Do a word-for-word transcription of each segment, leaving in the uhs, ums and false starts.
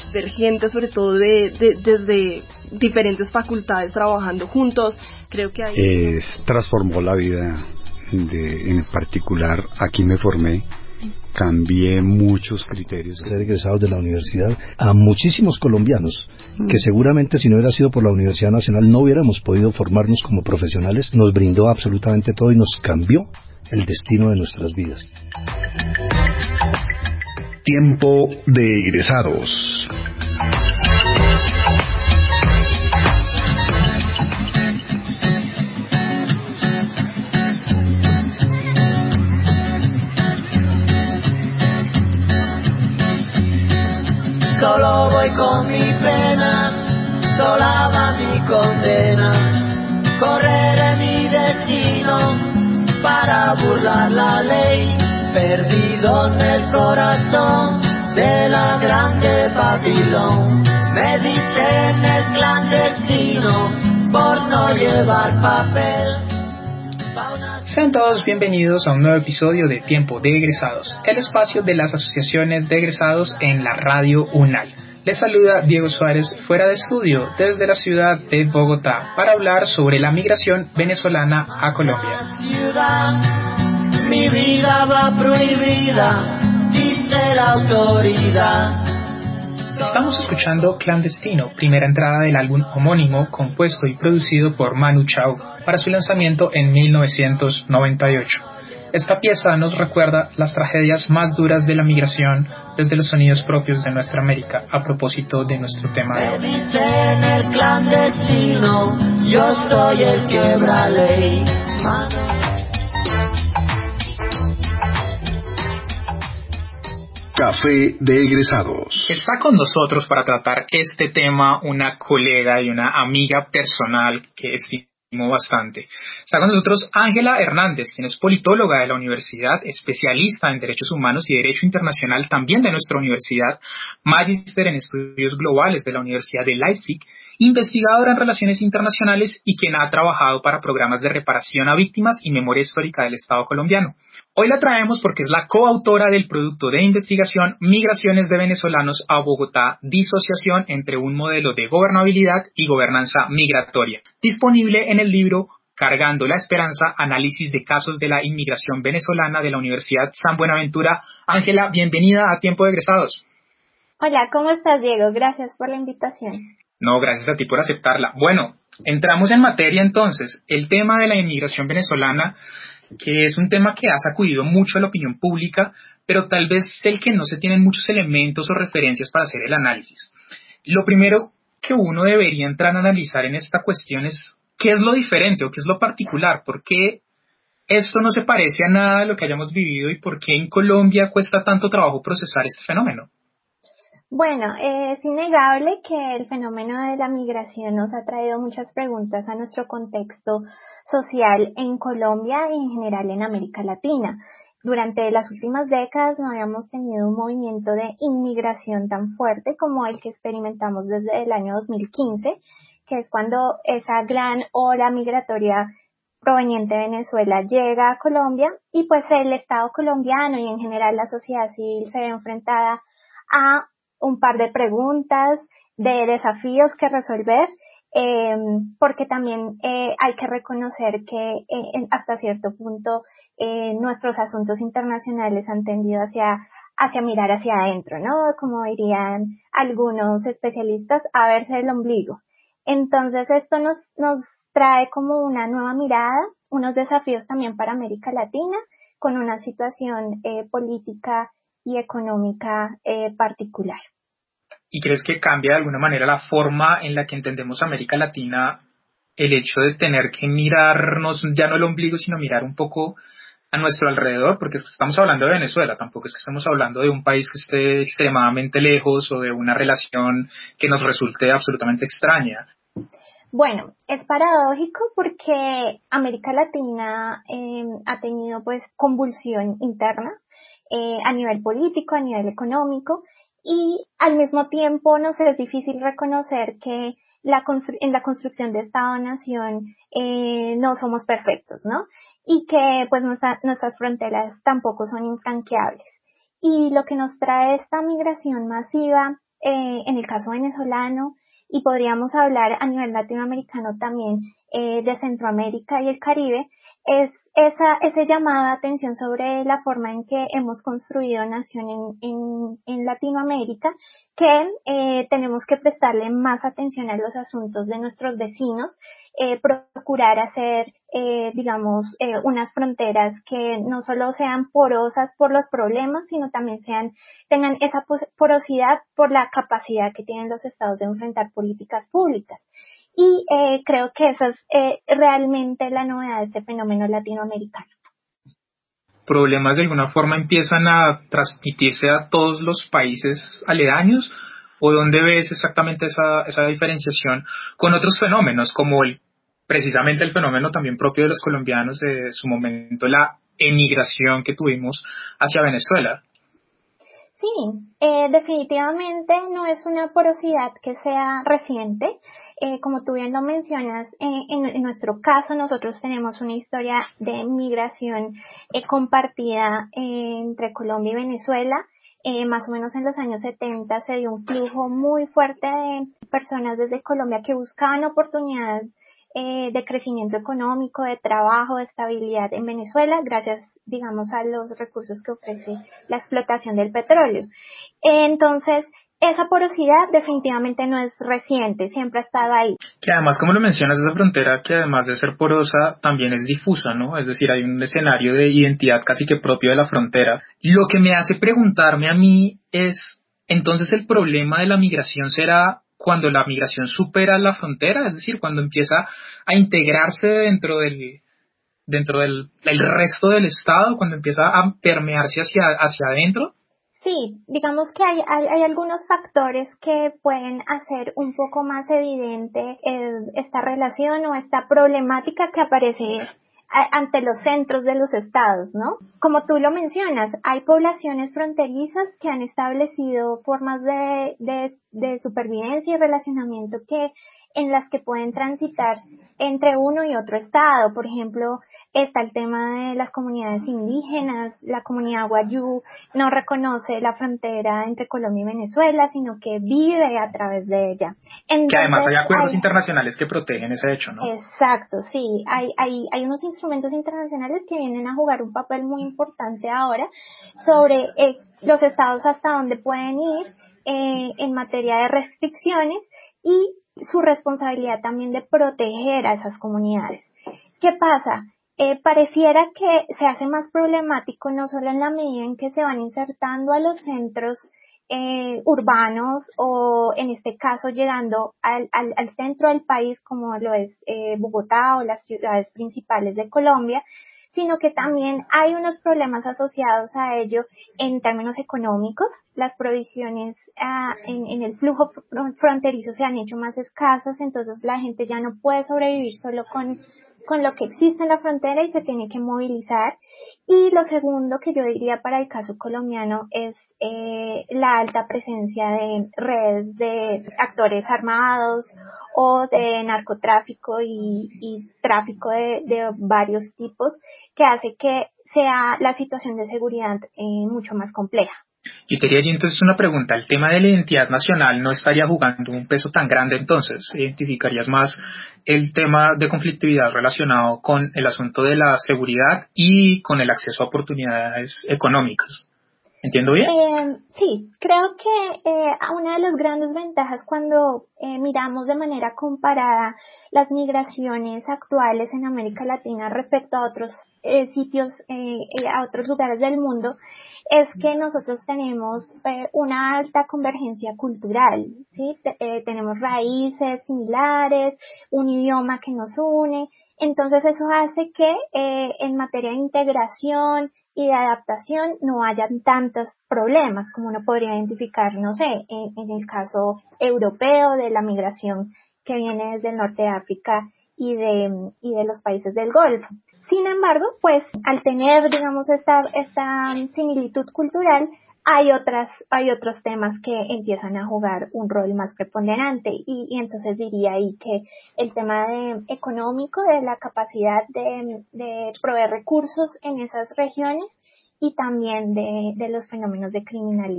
ver gente, sobre todo de, de, desde diferentes facultades trabajando juntos. Creo que ahí... Eh, transformó la vida, de, en particular aquí me formé, cambié muchos criterios. Ser egresados de la universidad a muchísimos colombianos que seguramente si no hubiera sido por la Universidad Nacional no hubiéramos podido formarnos como profesionales. Nos brindó absolutamente todo y nos cambió el destino de nuestras vidas. Tiempo de egresados. Solo voy con mi pena, sola va mi condena. Correré mi destino para burlar la ley. Perdido en el corazón de la grande Babilón. Me dicen el clandestino por no llevar papel. Sean todos bienvenidos a un nuevo episodio de Tiempo de Egresados, el espacio de las asociaciones de egresados en la Radio UNAL. Les saluda Diego Suárez fuera de estudio desde la ciudad de Bogotá para hablar sobre la migración venezolana a Colombia. Mi vida va prohibida, dice la autoridad. Estamos escuchando Clandestino, primera entrada del álbum homónimo, compuesto y producido por Manu Chao, para su lanzamiento en mil novecientos noventa y ocho. Esta pieza nos recuerda las tragedias más duras de la migración desde los sonidos propios de nuestra América, a propósito de nuestro tema de hoy. Me dicen el clandestino, yo soy el quebra ley. Café de egresados. Está con nosotros para tratar este tema una colega y una amiga personal que estimo bastante. Está con nosotros Ángela Hernández, quien es politóloga de la universidad, especialista en derechos humanos y derecho internacional también de nuestra universidad, magíster en estudios globales de la Universidad de Leipzig, investigadora en relaciones internacionales y quien ha trabajado para programas de reparación a víctimas y memoria histórica del Estado colombiano. Hoy la traemos porque es la coautora del producto de investigación Migraciones de venezolanos a Bogotá, disociación entre un modelo de gobernabilidad y gobernanza migratoria, disponible en el libro Cargando la Esperanza, análisis de casos de la inmigración venezolana de la Universidad San Buenaventura. Ángela, bienvenida a Tiempo de Egresados. Hola, ¿cómo estás, Diego? Gracias por la invitación. No, gracias a ti por aceptarla. Bueno, entramos en materia entonces. El tema de la inmigración venezolana, que es un tema que ha sacudido mucho a la opinión pública, pero tal vez el que no se tienen muchos elementos o referencias para hacer el análisis. Lo primero que uno debería entrar a analizar en esta cuestión es qué es lo diferente o qué es lo particular, por qué esto no se parece a nada de lo que hayamos vivido y por qué en Colombia cuesta tanto trabajo procesar este fenómeno. Bueno, eh, es innegable que el fenómeno de la migración nos ha traído muchas preguntas a nuestro contexto social en Colombia y en general en América Latina. Durante las últimas décadas no habíamos tenido un movimiento de inmigración tan fuerte como el que experimentamos desde el año dos mil quince, que es cuando esa gran ola migratoria proveniente de Venezuela llega a Colombia y pues el Estado colombiano y en general la sociedad civil se ve enfrentada a un par de preguntas, de desafíos que resolver, eh, porque también eh, hay que reconocer que eh, hasta cierto punto eh, nuestros asuntos internacionales han tendido hacia, hacia mirar hacia adentro, ¿no? Como dirían algunos especialistas, a verse el ombligo. Entonces esto nos, nos trae como una nueva mirada, unos desafíos también para América Latina, con una situación eh, política y económica eh, particular. ¿Y crees que cambia de alguna manera la forma en la que entendemos América Latina el hecho de tener que mirarnos ya no el ombligo, sino mirar un poco a nuestro alrededor? Porque estamos hablando de Venezuela, tampoco es que estemos hablando de un país que esté extremadamente lejos o de una relación que nos resulte absolutamente extraña. Bueno, es paradójico porque América Latina eh, ha tenido pues convulsión interna eh, a nivel político, a nivel económico, y al mismo tiempo nos es difícil reconocer que la constru- en la construcción de Estado-Nación eh, no somos perfectos, ¿no? Y que pues nuestra, nuestras fronteras tampoco son infranqueables. Y lo que nos trae esta migración masiva eh, en el caso venezolano, y podríamos hablar a nivel latinoamericano también eh, de Centroamérica y el Caribe, es esa, ese llamado de atención sobre la forma en que hemos construido nación en, en, en Latinoamérica, que eh, tenemos que prestarle más atención a los asuntos de nuestros vecinos, eh, procurar hacer, eh, digamos, eh, unas fronteras que no solo sean porosas por los problemas, sino también sean, tengan esa porosidad por la capacidad que tienen los estados de enfrentar políticas públicas. Y eh, creo que esa es eh, realmente la novedad de este fenómeno latinoamericano. ¿Problemas de alguna forma empiezan a transmitirse a todos los países aledaños? ¿O dónde ves exactamente esa, esa diferenciación con otros fenómenos, como el, precisamente el fenómeno también propio de los colombianos de su momento, la emigración que tuvimos hacia Venezuela? Sí, eh, definitivamente no es una porosidad que sea reciente. Eh, como tú bien lo mencionas, eh, en, en nuestro caso nosotros tenemos una historia de migración eh, compartida eh, entre Colombia y Venezuela. Eh, más o menos en los años setenta se dio un flujo muy fuerte de personas desde Colombia que buscaban oportunidades eh, de crecimiento económico, de trabajo, de estabilidad en Venezuela, gracias, digamos, a los recursos que ofrece la explotación del petróleo. Entonces, esa porosidad definitivamente no es reciente, siempre ha estado ahí. Que además, como lo mencionas, esa frontera que además de ser porosa, también es difusa, ¿no? Es decir, hay un escenario de identidad casi que propio de la frontera. Lo que me hace preguntarme a mí es, entonces, ¿el problema de la migración será cuando la migración supera la frontera? Es decir, cuando empieza a integrarse dentro del dentro del el resto del Estado, cuando empieza a permearse hacia, hacia adentro. Sí, digamos que hay, hay, hay algunos factores que pueden hacer un poco más evidente eh, esta relación o esta problemática que aparece a, ante los centros de los estados, ¿no? Como tú lo mencionas, hay poblaciones fronterizas que han establecido formas de, de, de supervivencia y relacionamiento que en las que pueden transitar entre uno y otro estado. Por ejemplo, está el tema de las comunidades indígenas. La comunidad wayú no reconoce la frontera entre Colombia y Venezuela, sino que vive a través de ella. Entonces, que además hay acuerdos hay, internacionales que protegen ese hecho, ¿no? Exacto, sí. Hay, hay, hay unos instrumentos internacionales que vienen a jugar un papel muy importante ahora sobre eh, los estados hasta dónde pueden ir eh, en materia de restricciones y su responsabilidad también de proteger a esas comunidades. ¿Qué pasa? Eh, pareciera que se hace más problemático no solo en la medida en que se van insertando a los centros eh, urbanos o en este caso llegando al, al, al centro del país como lo es eh, Bogotá o las ciudades principales de Colombia, sino que también hay unos problemas asociados a ello en términos económicos. Las provisiones ah, en, en el flujo fronterizo se han hecho más escasas, entonces la gente ya no puede sobrevivir solo con, con lo que existe en la frontera y se tiene que movilizar. Y lo segundo que yo diría para el caso colombiano es eh, la alta presencia de redes de actores armados o de narcotráfico y, y tráfico de, de varios tipos, que hace que sea la situación de seguridad eh, mucho más compleja. Yo te haría entonces una pregunta, ¿el tema de la identidad nacional no estaría jugando un peso tan grande entonces? ¿Identificarías más el tema de conflictividad relacionado con el asunto de la seguridad y con el acceso a oportunidades económicas? ¿Entiendo bien? Eh, sí, creo que eh, una de las grandes ventajas cuando eh, miramos de manera comparada las migraciones actuales en América Latina respecto a otros eh, sitios, eh, a otros lugares del mundo, es que nosotros tenemos eh, una alta convergencia cultural, ¿sí? T- eh, tenemos raíces similares, un idioma que nos une, entonces eso hace que eh, en materia de integración y de adaptación no hayan tantos problemas como uno podría identificar, no sé, en, en el caso europeo de la migración que viene desde el norte de África y de, y de los países del Golfo. Sin embargo, pues al tener, digamos, esta, esta similitud cultural, hay otras, hay otros temas que empiezan a jugar un rol más preponderante y, y entonces diría ahí que el tema de, económico, de la capacidad de, de proveer recursos en esas regiones y también de, de los fenómenos de criminalidad.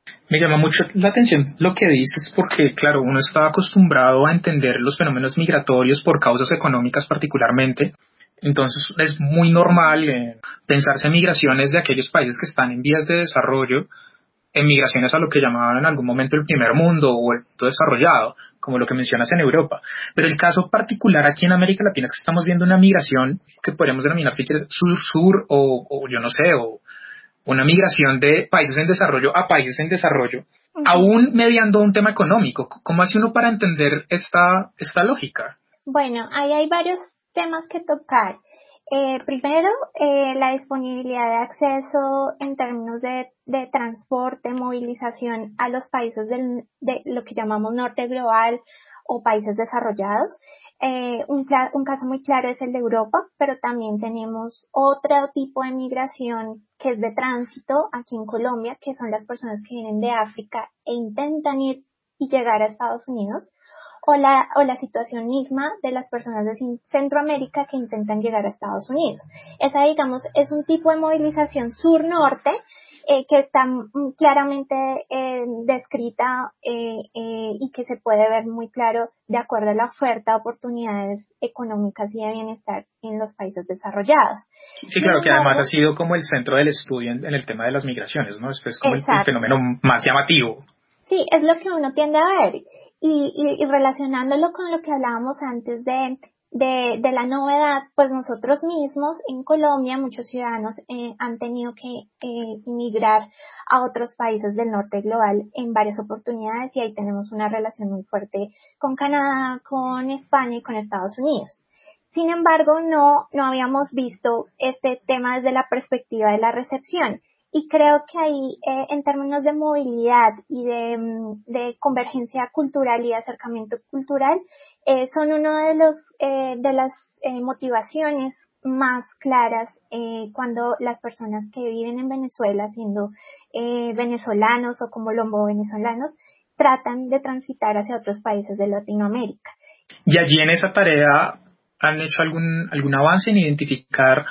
Me llama mucho la atención lo que dices porque, claro, uno está acostumbrado a entender los fenómenos migratorios por causas económicas particularmente. Entonces es muy normal eh, pensarse en migraciones de aquellos países que están en vías de desarrollo, en migraciones a lo que llamaban en algún momento el primer mundo o el mundo desarrollado, como lo que mencionas en Europa. Pero el caso particular aquí en América Latina es que estamos viendo una migración que podríamos denominar, si quieres, sur-sur o, o yo no sé, o una migración de países en desarrollo a países en desarrollo, uh-huh. aún mediando un tema económico. ¿Cómo hace uno para entender esta, esta lógica? Bueno, ahí hay varios temas que tocar. Eh, primero, eh, la disponibilidad de acceso en términos de, de transporte, movilización a los países del, de lo que llamamos norte global o países desarrollados. Eh, un, un caso muy claro es el de Europa, pero también tenemos otro tipo de migración que es de tránsito aquí en Colombia, que son las personas que vienen de África e intentan ir y llegar a Estados Unidos. O la, o la situación misma de las personas de Centroamérica que intentan llegar a Estados Unidos. Esa, digamos, es un tipo de movilización sur-norte eh, que está claramente eh, descrita eh, eh, y que se puede ver muy claro de acuerdo a la oferta de oportunidades económicas y de bienestar en los países desarrollados. Sí, claro, que además ha sido como el centro del estudio en, en el tema de las migraciones, ¿no? Este es como el, el fenómeno más llamativo. Sí, es lo que uno tiende a ver. Y, y, y relacionándolo con lo que hablábamos antes de, de, de la novedad, pues nosotros mismos en Colombia, muchos ciudadanos eh, han tenido que eh, emigrar a otros países del norte global en varias oportunidades y ahí tenemos una relación muy fuerte con Canadá, con España y con Estados Unidos. Sin embargo, no, no habíamos visto este tema desde la perspectiva de la recepción. Y creo que ahí, eh, en términos de movilidad y de, de convergencia cultural y de acercamiento cultural, eh, son uno de los eh, de las eh, motivaciones más claras eh, cuando las personas que viven en Venezuela, siendo eh, venezolanos o colombo-venezolanos, tratan de transitar hacia otros países de Latinoamérica. Y allí en esa tarea, ¿han hecho algún algún avance en identificar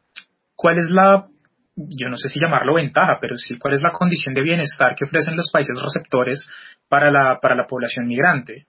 cuál es la, yo no sé si llamarlo ventaja, pero sí cuál es la condición de bienestar que ofrecen los países receptores para la para la población migrante?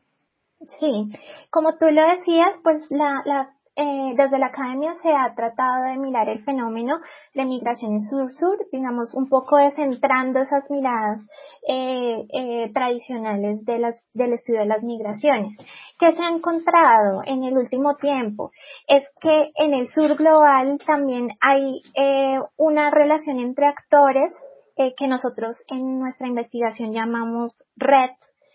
Sí, como tú lo decías, pues la, la eh, desde la academia se ha tratado de mirar el fenómeno de migraciones sur-sur, digamos, un poco descentrando esas miradas eh, eh, tradicionales de las, del estudio de las migraciones. ¿Qué se ha encontrado en el último tiempo? Es que en el sur global también hay eh, una relación entre actores eh, que nosotros en nuestra investigación llamamos red,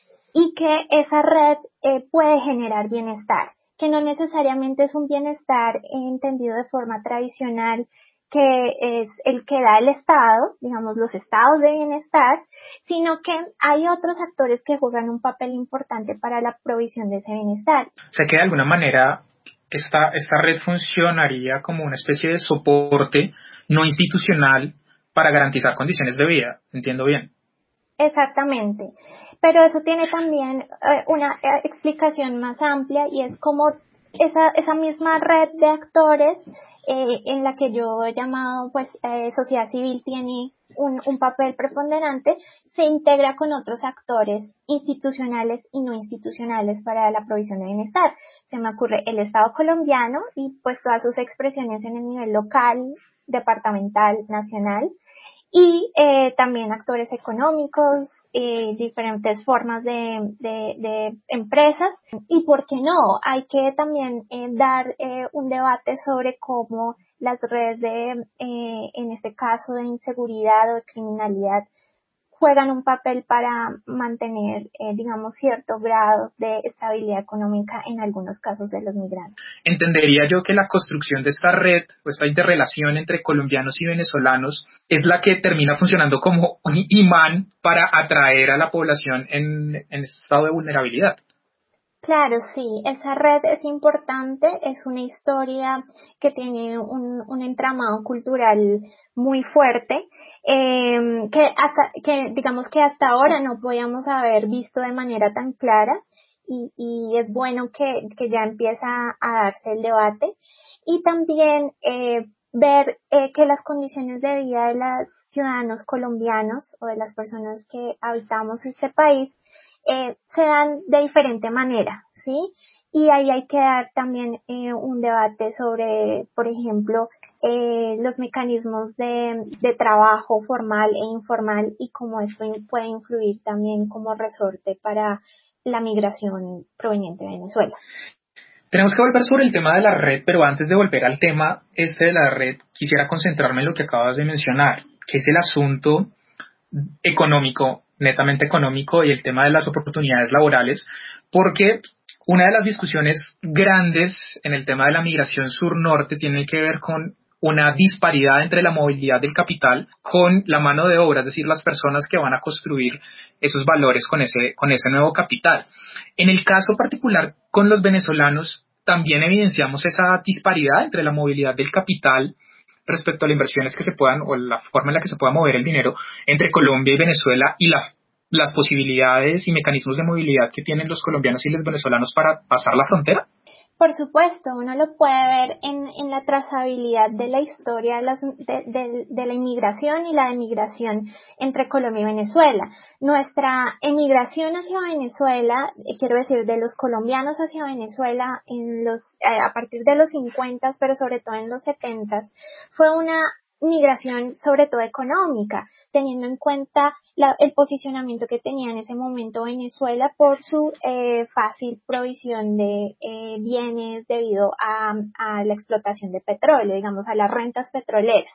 y que esa red eh, puede generar bienestar, que no necesariamente es un bienestar entendido de forma tradicional, que es el que da el Estado, digamos los estados de bienestar, sino que hay otros actores que juegan un papel importante para la provisión de ese bienestar. O sea que de alguna manera esta, esta red funcionaría como una especie de soporte no institucional para garantizar condiciones de vida, ¿entiendo bien? Exactamente. Pero eso tiene también eh, una eh, explicación más amplia y es como esa, esa misma red de actores eh, en la que yo he llamado pues eh, sociedad civil tiene un, un papel preponderante, se integra con otros actores institucionales y no institucionales para la provisión de bienestar. Se me ocurre el Estado colombiano y pues todas sus expresiones en el nivel local, departamental, nacional. Y eh, también actores económicos, eh, diferentes formas de, de, de empresas. Y por qué no, hay que también eh, dar eh, un debate sobre cómo las redes de, eh, en este caso de inseguridad o de criminalidad, juegan un papel para mantener, eh, digamos, cierto grado de estabilidad económica en algunos casos de los migrantes. Entendería yo que la construcción de esta red, o esta interrelación entre colombianos y venezolanos, es la que termina funcionando como un imán para atraer a la población en, en estado de vulnerabilidad. Claro, sí, esa red es importante, es una historia que tiene un, un entramado cultural muy fuerte, eh, que hasta, que digamos que hasta ahora no podíamos haber visto de manera tan clara y, y es bueno que, que ya empieza a darse el debate y también eh, ver eh, que las condiciones de vida de los ciudadanos colombianos o de las personas que habitamos este país eh, se dan de diferente manera, ¿sí? Y ahí hay que dar también eh, un debate sobre, por ejemplo, eh, los mecanismos de, de trabajo formal e informal y cómo esto puede influir también como resorte para la migración proveniente de Venezuela. Tenemos que volver sobre el tema de la red, pero antes de volver al tema este de la red, quisiera concentrarme en lo que acabas de mencionar, que es el asunto económico, netamente económico, y el tema de las oportunidades laborales, porque una de las discusiones grandes en el tema de la migración sur-norte tiene que ver con una disparidad entre la movilidad del capital con la mano de obra, es decir, las personas que van a construir esos valores con ese, con ese nuevo capital. En el caso particular con los venezolanos, también evidenciamos esa disparidad entre la movilidad del capital respecto a las inversiones que se puedan, o la forma en la que se pueda mover el dinero entre Colombia y Venezuela, y la, las posibilidades y mecanismos de movilidad que tienen los colombianos y los venezolanos para pasar la frontera. Por supuesto, uno lo puede ver en, en la trazabilidad de la historia de, las, de, de, de la inmigración y la emigración entre Colombia y Venezuela. Nuestra emigración hacia Venezuela, eh, quiero decir, de los colombianos hacia Venezuela en los, eh, a partir de los cincuenta, pero sobre todo en los setenta, fue una migración sobre todo económica, teniendo en cuenta la, el posicionamiento que tenía en ese momento Venezuela por su eh, fácil provisión de eh, bienes debido a, a la explotación de petróleo, digamos, a las rentas petroleras.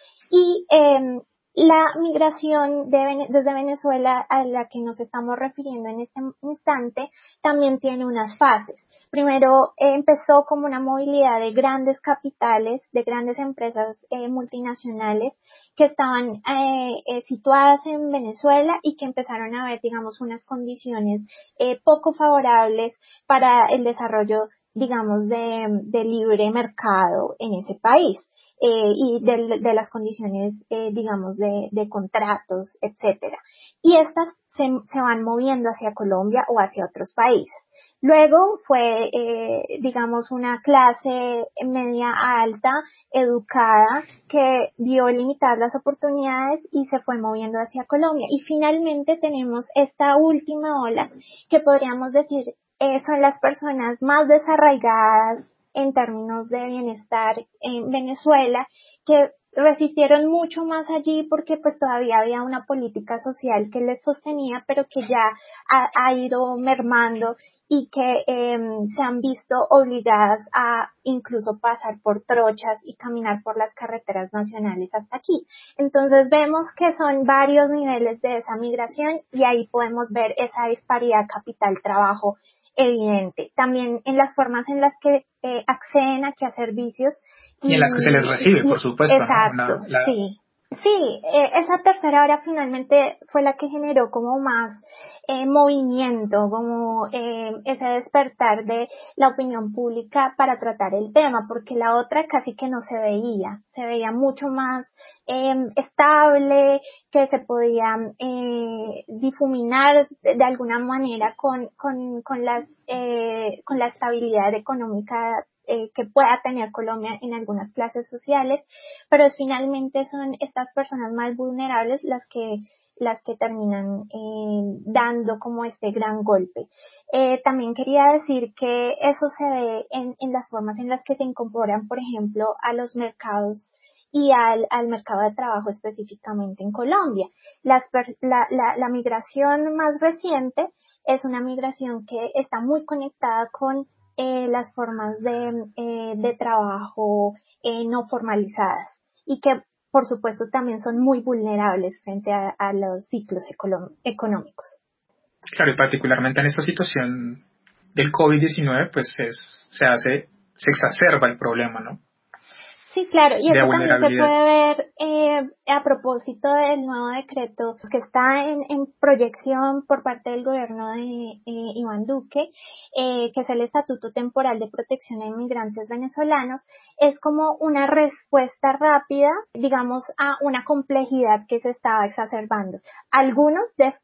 Y eh, la migración de, desde Venezuela a la que nos estamos refiriendo en este instante también tiene unas fases. Primero eh, empezó como una movilidad de grandes capitales, de grandes empresas eh, multinacionales que estaban eh, eh, situadas en Venezuela y que empezaron a ver, digamos, unas condiciones eh, poco favorables para el desarrollo, digamos, de, de libre mercado en ese país. Eh, y de, de las condiciones, eh, digamos, de, de contratos, etcétera. Y estas se, se van moviendo hacia Colombia o hacia otros países. Luego fue, eh, digamos, una clase media alta, educada, que vio limitadas las oportunidades y se fue moviendo hacia Colombia. Y finalmente tenemos esta última ola, que podríamos decir eh, son las personas más desarraigadas en términos de bienestar en Venezuela, que resistieron mucho más allí porque pues todavía había una política social que les sostenía, pero que ya ha, ha ido mermando y que eh, se han visto obligadas a incluso pasar por trochas y caminar por las carreteras nacionales hasta aquí. Entonces vemos que son varios niveles de esa migración y ahí podemos ver esa disparidad capital-trabajo evidente. También en las formas en las que eh, acceden aquí a servicios. Y, y en las que se les recibe, y, por supuesto. Exacto, ¿no? Una, la... sí. Sí, eh, esa tercera hora finalmente fue la que generó como más eh, movimiento, como eh, ese despertar de la opinión pública para tratar el tema, porque la otra casi que no se veía, se veía mucho más eh, estable, que se podía eh, difuminar de, de alguna manera con, con, con, las, eh, con la estabilidad económica Eh, que pueda tener Colombia en algunas clases sociales, pero finalmente son estas personas más vulnerables las que las que terminan eh, dando como este gran golpe. Eh, también quería decir que eso se ve en, en las formas en las que se incorporan, por ejemplo, a los mercados y al, al mercado de trabajo específicamente en Colombia. Las, la, la, la migración más reciente es una migración que está muy conectada con Eh, las formas de, eh, de trabajo eh, no formalizadas y que por supuesto también son muy vulnerables frente a, a los ciclos económicos. Claro, y particularmente en esta situación del COVID diecinueve, pues es, se hace, se exacerba el problema, ¿no? Sí, claro, y eso también se puede ver eh, a propósito del nuevo decreto que está en, en proyección por parte del gobierno de eh, Iván Duque, eh, que es el Estatuto Temporal de Protección a Inmigrantes Venezolanos. Es como una respuesta rápida, digamos, a una complejidad que se estaba exacerbando. Algunos de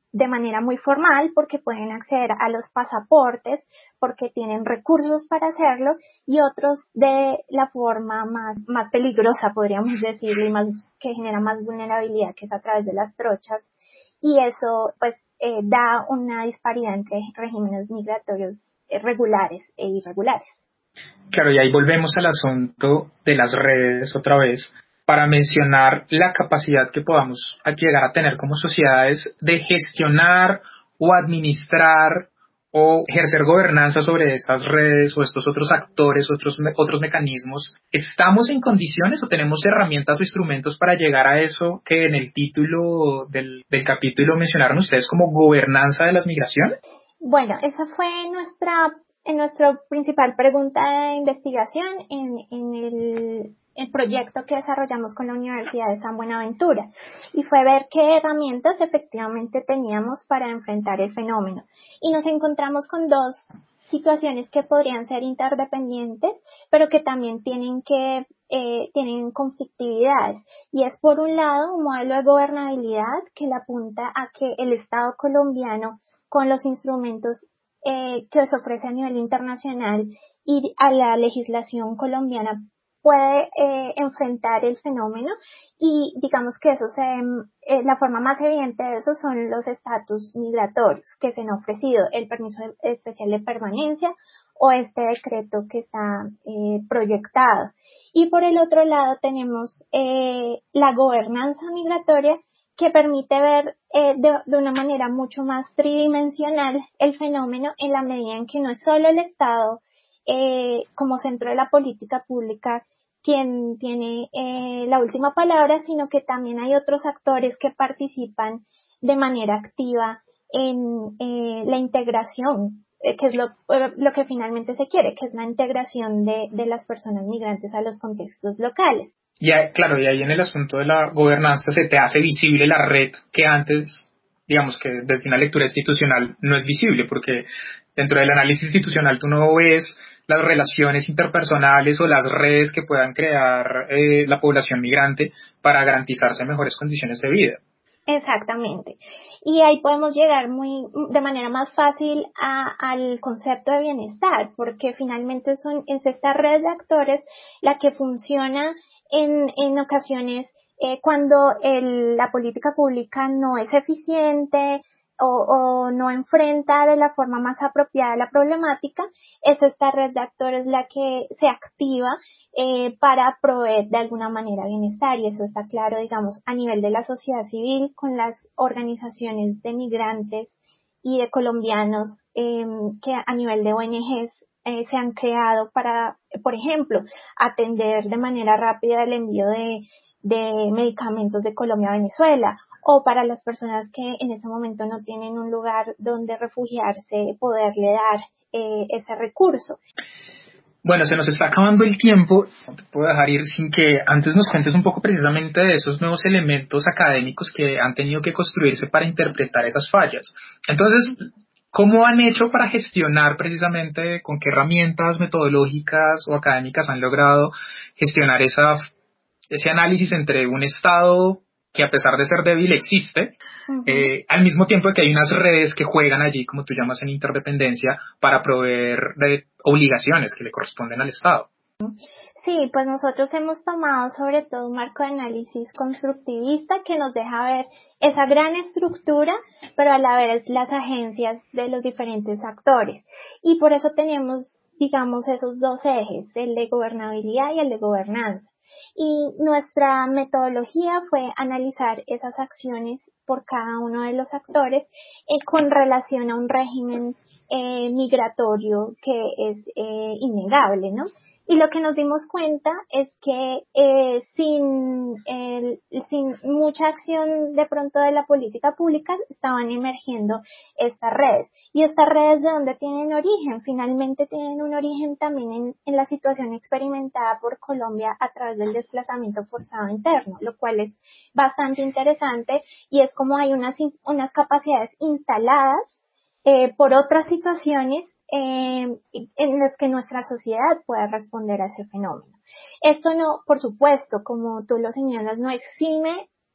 de manera muy formal porque pueden acceder a los pasaportes, porque tienen recursos para hacerlo, y otros de la forma más, más peligrosa, podríamos decirlo, y más, que genera más vulnerabilidad, que es a través de las trochas, y eso pues eh, da una disparidad entre regímenes migratorios eh, regulares e irregulares. Claro, y ahí volvemos al asunto de las redes otra vez, para mencionar la capacidad que podamos llegar a tener como sociedades de gestionar o administrar o ejercer gobernanza sobre estas redes o estos otros actores, otros, otros mecanismos. ¿Estamos en condiciones o tenemos herramientas o instrumentos para llegar a eso que en el título del, del capítulo mencionaron ustedes como gobernanza de las migraciones? Bueno, esa fue nuestra, en nuestra principal pregunta de investigación en, en el el proyecto que desarrollamos con la Universidad de San Buenaventura, y fue ver qué herramientas efectivamente teníamos para enfrentar el fenómeno. Y nos encontramos con dos situaciones que podrían ser interdependientes, pero que también tienen que eh, tienen conflictividades. Y es, por un lado, un modelo de gobernabilidad que le apunta a que el Estado colombiano, con los instrumentos eh, que se ofrece a nivel internacional y a la legislación colombiana, puede eh, enfrentar el fenómeno, y digamos que eso se, eh, la forma más evidente de eso son los estatus migratorios que se han ofrecido, el permiso especial de permanencia o este decreto que está eh, proyectado. Y por el otro lado tenemos eh, la gobernanza migratoria, que permite ver eh, de, de una manera mucho más tridimensional el fenómeno, en la medida en que no es solo el Estado Eh, como centro de la política pública quien tiene eh, la última palabra, sino que también hay otros actores que participan de manera activa en eh, la integración, eh, que es lo, lo que finalmente se quiere, que es la integración de, de las personas migrantes a los contextos locales. Y ahí, claro, y ahí en el asunto de la gobernanza se te hace visible la red que antes, digamos que desde una lectura institucional no es visible, porque dentro del análisis institucional tú no ves las relaciones interpersonales o las redes que puedan crear eh, la población migrante para garantizarse mejores condiciones de vida. Exactamente. Y ahí podemos llegar muy de manera más fácil a, al concepto de bienestar, porque finalmente son, es esta red de actores la que funciona en, en ocasiones eh, cuando el, la política pública no es eficiente o, o no enfrenta de la forma más apropiada la problemática. Es esta red de actores la que se activa eh, para proveer de alguna manera bienestar, y eso está claro, digamos, a nivel de la sociedad civil, con las organizaciones de migrantes y de colombianos eh, que a nivel de O N Ges eh, se han creado para, por ejemplo, atender de manera rápida el envío de, de medicamentos de Colombia a Venezuela, o para las personas que en este momento no tienen un lugar donde refugiarse, poderle dar eh, ese recurso. Bueno, se nos está acabando el tiempo, no te puedo dejar ir sin que antes nos cuentes un poco precisamente de esos nuevos elementos académicos que han tenido que construirse para interpretar esas fallas. Entonces, ¿cómo han hecho para gestionar precisamente, con qué herramientas metodológicas o académicas han logrado gestionar esa, ese análisis entre un Estado que, a pesar de ser débil, existe, uh-huh. eh, al mismo tiempo que hay unas redes que juegan allí, como tú llamas, en interdependencia, para proveer de obligaciones que le corresponden al Estado? Sí, pues nosotros hemos tomado sobre todo un marco de análisis constructivista que nos deja ver esa gran estructura, pero a la vez las agencias de los diferentes actores. Y por eso tenemos, digamos, esos dos ejes, el de gobernabilidad y el de gobernanza. Y nuestra metodología fue analizar esas acciones por cada uno de los actores eh, con relación a un régimen eh, migratorio que es eh, innegable, ¿no? Y lo que nos dimos cuenta es que eh, sin, eh, sin mucha acción de pronto de la política pública estaban emergiendo estas redes. Y estas redes, ¿de dónde tienen origen? Finalmente tienen un origen también en, en la situación experimentada por Colombia a través del desplazamiento forzado interno, lo cual es bastante interesante, y es como hay unas, unas capacidades instaladas eh, por otras situaciones Eh, en las que nuestra sociedad pueda responder a ese fenómeno. Esto no, por supuesto, como tú lo señalas, no exime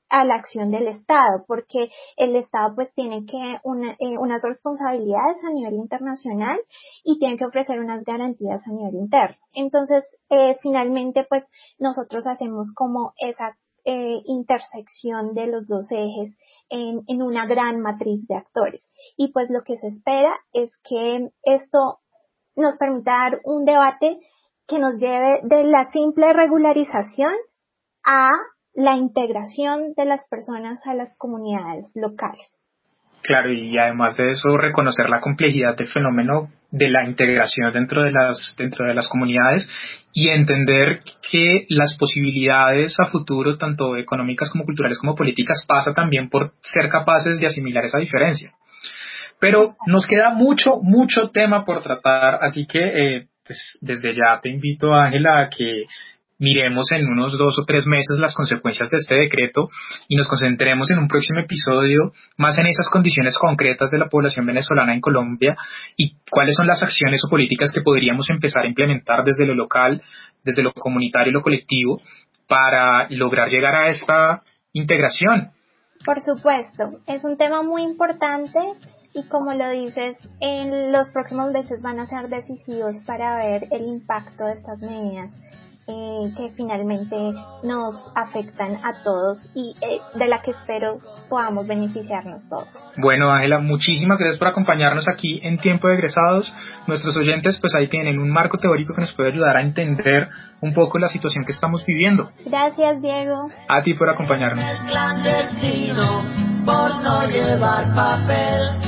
a la acción del Estado, porque el Estado pues tiene que una, eh, unas responsabilidades a nivel internacional y tiene que ofrecer unas garantías a nivel interno. Entonces, eh, finalmente pues nosotros hacemos como esa eh, intersección de los dos ejes en, en una gran matriz de actores. Y pues lo que se espera es que esto nos permita dar un debate que nos lleve de la simple regularización a la integración de las personas a las comunidades locales. Claro, y además de eso, reconocer la complejidad del fenómeno de la integración dentro de las dentro de las comunidades y entender que las posibilidades a futuro, tanto económicas como culturales como políticas, pasa también por ser capaces de asimilar esa diferencia. Pero nos queda mucho, mucho tema por tratar, así que eh, pues desde ya te invito, Ángela, a que miremos en unos dos o tres meses las consecuencias de este decreto y nos concentremos en un próximo episodio más en esas condiciones concretas de la población venezolana en Colombia y cuáles son las acciones o políticas que podríamos empezar a implementar desde lo local, desde lo comunitario y lo colectivo para lograr llegar a esta integración. Por supuesto, es un tema muy importante y como lo dices, en los próximos meses van a ser decisivos para ver el impacto de estas medidas Eh, que finalmente nos afectan a todos y eh, de la que espero podamos beneficiarnos todos. Bueno, Ángela, muchísimas gracias por acompañarnos aquí en Tiempo de Egresados. Nuestros oyentes pues ahí tienen un marco teórico que nos puede ayudar a entender un poco la situación que estamos viviendo. Gracias, Diego. A ti por acompañarnos. Es clandestino por no llevar papel.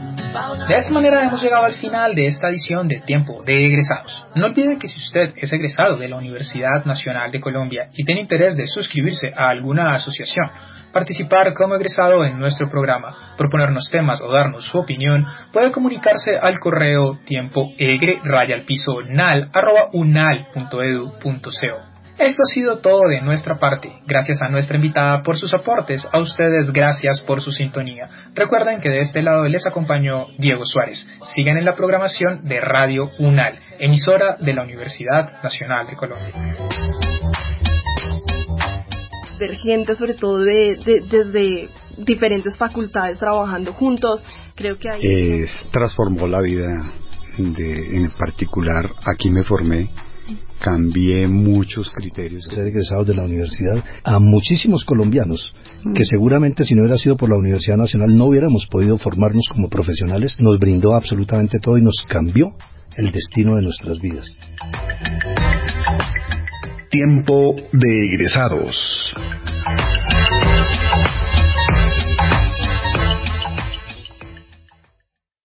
De esta manera hemos llegado al final de esta edición de Tiempo de Egresados. No olvide que si usted es egresado de la Universidad Nacional de Colombia y tiene interés de suscribirse a alguna asociación, participar como egresado en nuestro programa, proponernos temas o darnos su opinión, puede comunicarse al correo tiempoegre raya al piso nal arroba unal punto edu punto co. Esto ha sido todo de nuestra parte. Gracias a nuestra invitada por sus aportes. A ustedes, gracias por su sintonía. Recuerden que de este lado les acompañó Diego Suárez. Sigan en la programación de Radio UNAL, emisora de la Universidad Nacional de Colombia. Ver gente, sobre todo de, de, desde diferentes facultades trabajando juntos, creo que ahí... Eh, transformó la vida de, en particular, aquí me formé. Cambié muchos criterios. Ser egresados de la universidad a muchísimos colombianos que seguramente si no hubiera sido por la Universidad Nacional no hubiéramos podido formarnos como profesionales, nos brindó absolutamente todo y nos cambió el destino de nuestras vidas. Tiempo de egresados.